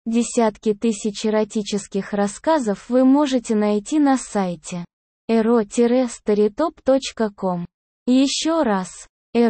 Десятки тысяч эротических рассказов вы можете найти на сайте ero-storytop.com. Еще раз,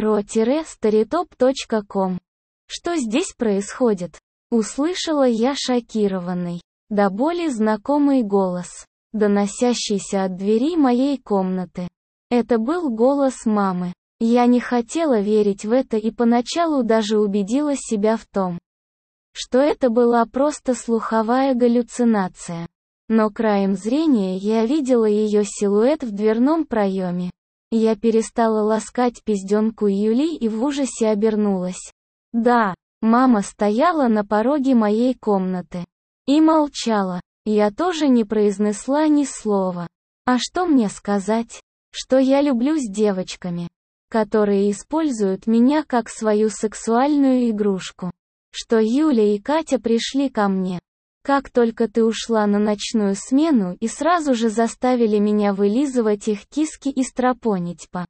ero-storytop.com. Что здесь происходит? Услышала я шокированный, до боли знакомый голос, доносящийся от двери моей комнаты. Это был голос мамы. Я не хотела верить в это и поначалу даже убедила себя в том, что это была просто слуховая галлюцинация. Но краем зрения я видела ее силуэт в дверном проеме. Я перестала ласкать пизденку Юли и в ужасе обернулась. Да, мама стояла на пороге моей комнаты. И молчала. Я тоже не произнесла ни слова. А что мне сказать? Что я люблю с девочками, которые используют меня как свою сексуальную игрушку. Что Юля и Катя пришли ко мне, как только ты ушла на ночную смену, и сразу же заставили меня вылизывать их киски и стропонить по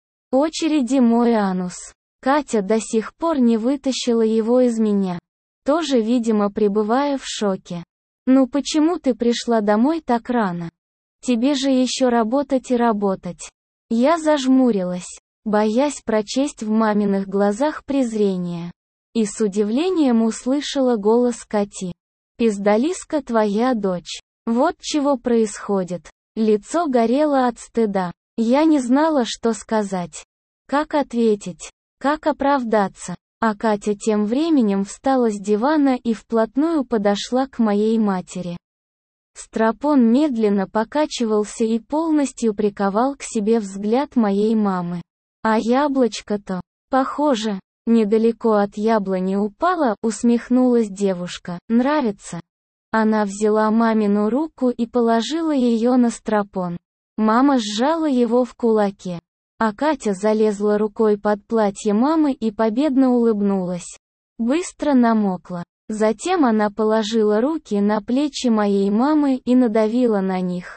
очереди мой анус. Катя до сих пор не вытащила его из меня, тоже, видимо, пребывая в шоке. Ну почему ты пришла домой так рано? Тебе же еще работать и работать. Я зажмурилась, боясь прочесть в маминых глазах презрение. И с удивлением услышала голос Кати. «Пиздалиска твоя дочь. Вот чего происходит». Лицо горело от стыда. Я не знала, что сказать. Как ответить? Как оправдаться? А Катя тем временем встала с дивана и вплотную подошла к моей матери. Стропон медленно покачивался и полностью приковал к себе взгляд моей мамы. А яблочко-то, похоже, недалеко от яблони упала, усмехнулась девушка. Нравится? Она взяла мамину руку и положила ее на стропон. Мама сжала его в кулаке. А Катя залезла рукой под платье мамы и победно улыбнулась. Быстро намокла. Затем она положила руки на плечи моей мамы и надавила на них.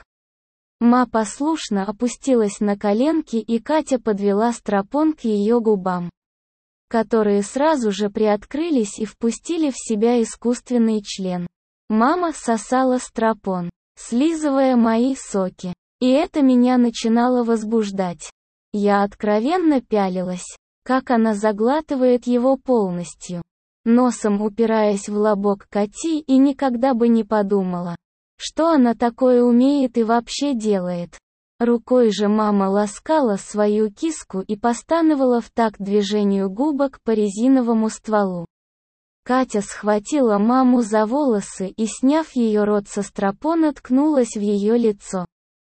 Ма послушно опустилась на коленки, и Катя подвела стропон к ее губам, которые сразу же приоткрылись и впустили в себя искусственный член. Мама сосала стропон, слизывая мои соки. И это меня начинало возбуждать. Я откровенно пялилась, как она заглатывает его полностью, носом упираясь в лобок Кати, и никогда бы не подумала, что она такое умеет и вообще делает. Рукой же мама ласкала свою киску и постановала в такт движению губок по резиновому стволу. Катя схватила маму за волосы и, сняв ее рот со стропона, ткнулась в ее лицо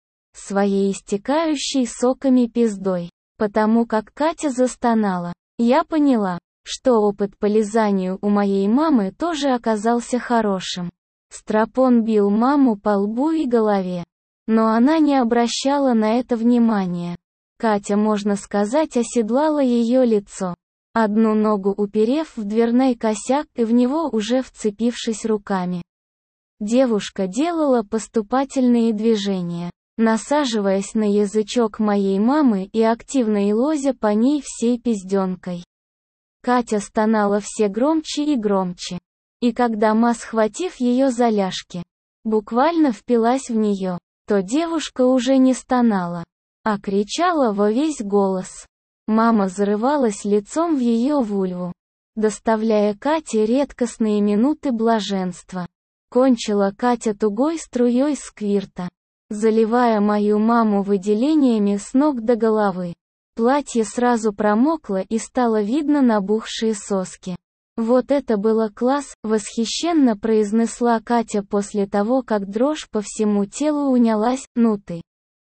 своей истекающей соками пиздой. Потому как Катя застонала, я поняла, что опыт по лизанию у моей мамы тоже оказался хорошим. Стропон бил маму по лбу и голове, но она не обращала на это внимания. Катя, можно сказать, оседлала ее лицо, одну ногу уперев в дверной косяк и в него уже вцепившись руками. Девушка делала поступательные движения, насаживаясь на язычок моей мамы и активно елозя по ней всей пизденкой. Катя стонала все громче и громче. И когда ма, схватив ее за ляжки, буквально впилась в нее, то девушка уже не стонала, а кричала во весь голос. Мама зарывалась лицом в ее вульву, доставляя Кате редкостные минуты блаженства. Кончила Катя тугой струей сквирта, заливая мою маму выделениями с ног до головы. Платье сразу промокло и стало видно набухшие соски. «Вот это было класс!» — восхищенно произнесла Катя после того, как дрожь по всему телу унялась. «Ну ты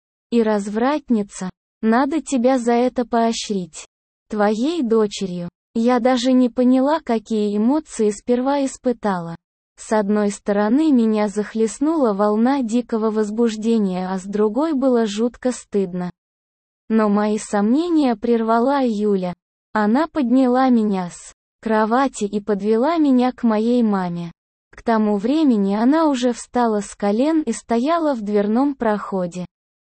и развратница! Надо тебя за это поощрить! Твоей дочерью!» Я даже не поняла, какие эмоции сперва испытала. С одной стороны меня захлестнула волна дикого возбуждения, а с другой было жутко стыдно. Но мои сомнения прервала Юля. Она подняла меня с кровати и подвела меня к моей маме. К тому времени она уже встала с колен и стояла в дверном проходе.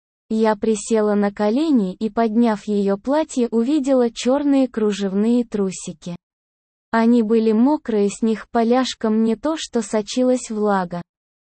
Я присела на колени и, подняв ее платье, увидела черные кружевные трусики. Они были мокрые, с них поляшком не то что сочилась влага,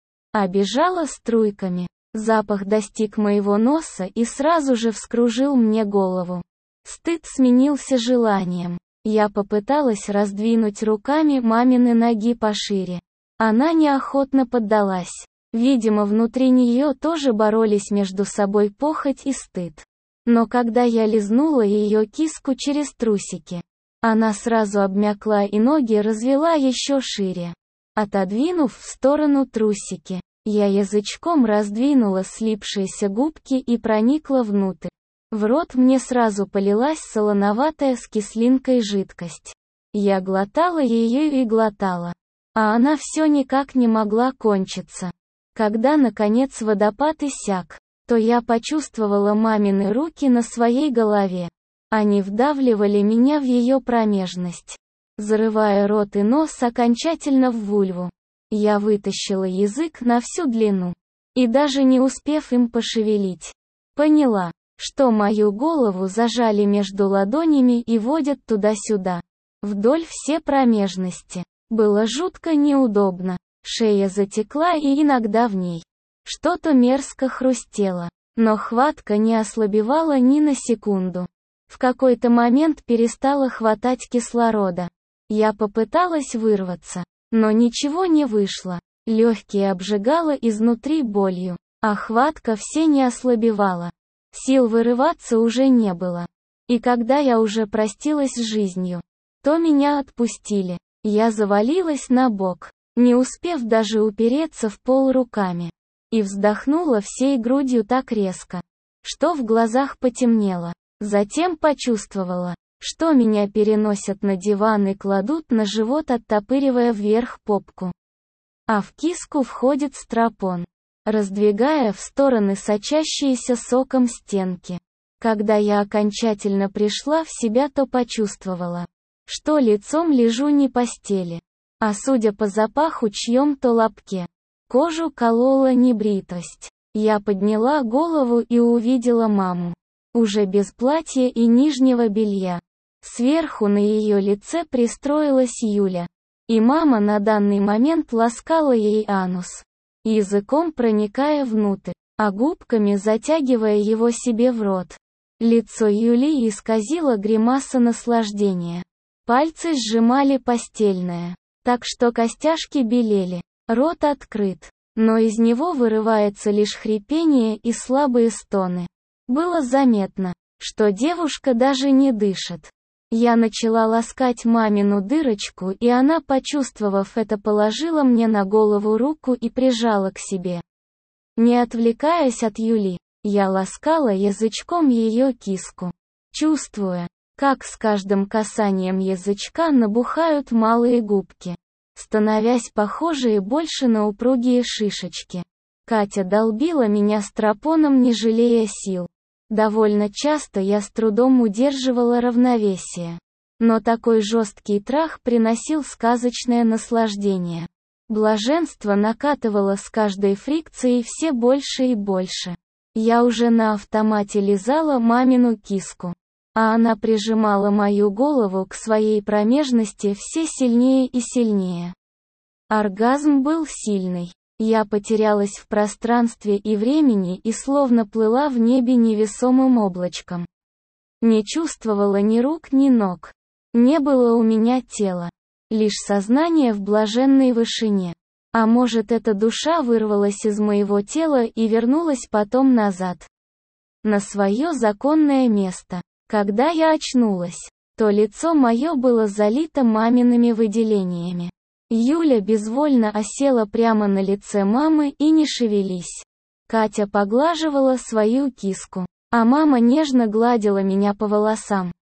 а бежала струйками. Запах достиг моего носа и сразу же вскружил мне голову. Стыд сменился желанием. Я попыталась раздвинуть руками мамины ноги пошире. Она неохотно поддалась. Видимо, внутри нее тоже боролись между собой похоть и стыд. Но когда я лизнула ее киску через трусики, она сразу обмякла и ноги развела еще шире. Отодвинув в сторону трусики, я язычком раздвинула слипшиеся губки и проникла внутрь. В рот мне сразу полилась солоноватая с кислинкой жидкость. Я глотала ее и глотала, а она все никак не могла кончиться. Когда, наконец, водопад иссяк, то я почувствовала мамины руки на своей голове. Они вдавливали меня в ее промежность, зарывая рот и нос окончательно в вульву. Я вытащила язык на всю длину, и даже не успев им пошевелить, поняла, что мою голову зажали между ладонями и водят туда-сюда, вдоль всей промежности. Было жутко неудобно, шея затекла и иногда в ней что-то мерзко хрустело, но хватка не ослабевала ни на секунду. В какой-то момент перестало хватать кислорода. Я попыталась вырваться, но ничего не вышло. Легкие обжигало изнутри болью, а хватка все не ослабевала. Сил вырываться уже не было. И когда я уже простилась с жизнью, то меня отпустили. Я завалилась на бок, не успев даже упереться в пол руками, и вздохнула всей грудью так резко, что в глазах потемнело. Затем почувствовала, что меня переносят на диван и кладут на живот, оттопыривая вверх попку. А в киску входит стропон, раздвигая в стороны сочащиеся соком стенки. Когда я окончательно пришла в себя, то почувствовала, что лицом лежу не постели, а судя по запаху чьем-то лобке. Кожу колола небритость. Я подняла голову и увидела маму. Уже без платья и нижнего белья. Сверху на ее лице пристроилась Юля. И мама на данный момент ласкала ей анус, языком проникая внутрь, а губками затягивая его себе в рот. Лицо Юли исказило гримаса наслаждения. Пальцы сжимали постельное, так что костяшки белели. Рот открыт, но из него вырывается лишь хрипение и слабые стоны. Было заметно, что девушка даже не дышит. Я начала ласкать мамину дырочку, и она, почувствовав это, положила мне на голову руку и прижала к себе. Не отвлекаясь от Юли, я ласкала язычком ее киску, чувствуя, как с каждым касанием язычка набухают малые губки, становясь похожие больше на упругие шишечки. Катя долбила меня стропоном, не жалея сил. Довольно часто я с трудом удерживала равновесие. Но такой жесткий трах приносил сказочное наслаждение. Блаженство накатывало с каждой фрикцией все больше и больше. Я уже на автомате лизала мамину киску, а она прижимала мою голову к своей промежности все сильнее и сильнее. Оргазм был сильный. Я потерялась в пространстве и времени и словно плыла в небе невесомым облачком. Не чувствовала ни рук, ни ног. Не было у меня тела. Лишь сознание в блаженной вышине. А может, эта душа вырвалась из моего тела и вернулась потом назад, на свое законное место. Когда я очнулась, то лицо мое было залито мамиными выделениями. Юля безвольно осела прямо на лице мамы и не шевелись. Катя поглаживала свою киску, а мама нежно гладила меня по волосам.